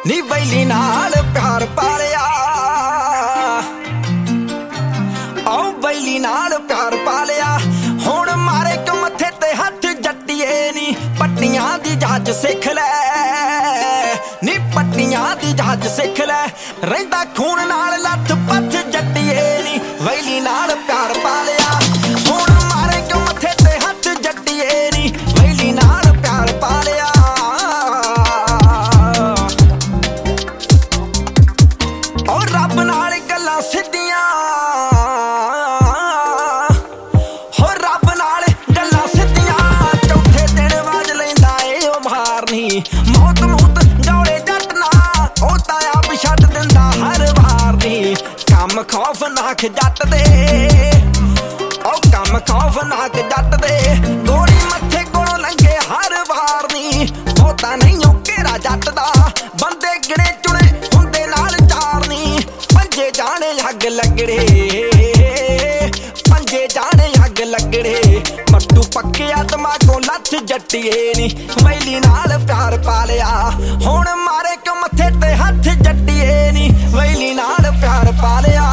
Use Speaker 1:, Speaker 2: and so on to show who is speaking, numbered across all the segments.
Speaker 1: नी valley नाल प्यार पालिया, ओ valley नाल प्यार पालिया। हुण मारे क्यों मथे ते हथ जट्टिए नी, पट्टियां दी जाच सिख लै नी, पट्टियां दी जाच सिख लै। रहिंदा खून नाल लथ पथ जट्टिए नी, वैली नाल प्यार पालिया। हुण मारे क्यों मथे ते हथ जट्टिए नी, वैली नाल प्यार पालिया। और रब नाल गल्लां सिद्धियां, हो रब नाल गल्लां सिद्धियां। चौथे दिन वाज लैंदा ए ओ मारनी, मौत मूत दौड़े जट ना, ओ ताया भी छड्ड दिंदा हर वार नी। कम खौफनाक जट दे, ओ कम खौफनाक जट दे, गोली मत्थे कोलों लंघे हर वार नी। बहुता नहीं ओ घेरा जट दा, बंदे गिणे चुणे हुंदे नाल चार नी। पंजे जाने अग लगड़े, पंजे जाने अग लगड़े, मट्टू पक्किया दिमागों लथ जट्टिए नी, वैली नाल प्यार पालिया। हुण मारे क्यों मथे ते हथ जट्टिए नी, वैली नाल प्यार पालिया।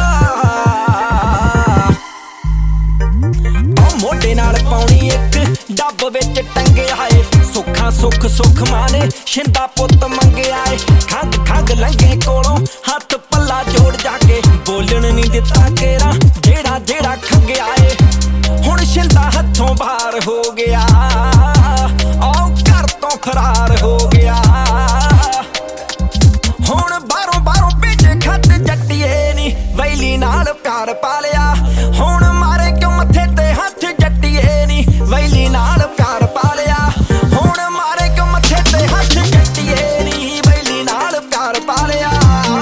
Speaker 1: मोढे नाल पौनी इक डब विच टंगिया है, सुखा सुख सुख माने शिंदा पुत मंगिया है। खंग खंग लंघे कोलों हथ पल्ला जोड़ जाके, बोलण नहीं दिता केरा जेड़ा जेड़ा खंगिया है। हुण शिंदा हथों बाहर हो गया, औ घर तो फरार हो गया। हुण बारों बारों भेजे खत जट्टिए नी, वैली नाल प्यार पालिया। हुण मारे क्यों मथे ते हथ जट्टिए नी, वैली नाल प्यार पालिया। हुण मारे क्यों मथे ते हथ जट्टिए नी, वैली नाल प्यार पालिया।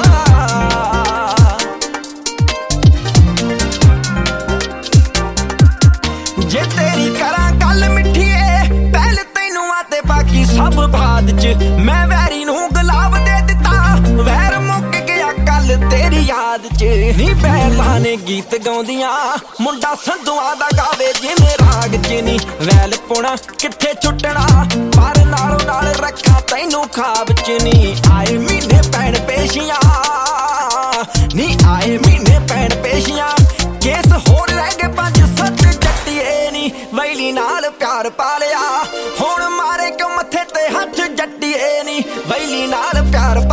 Speaker 1: जे तेरी करा गल मिठिए, पहले तैनू आते बाकी सब बाद च। मैं वैरी नू गुलाब दे दिता, वैर मुक गया कल तेरी याद च। नी बैला ने गीत गाउंदियां, मुंडा संधुआ दा गावे जिवें राग च नी। वैल पुणा कित्थे छुटना, पर नालों नाल रखा तैनू खाब च नी। आए महीने पैण पेशियां नी, आए महीने पैण पेशियां, केस होर रह गए 5-7 जट्टिए नी, वैली नाल प्यार पालिया। हुण मारे क्यों मथे ते हथ जट्टिए नी, वैली नाल प्यार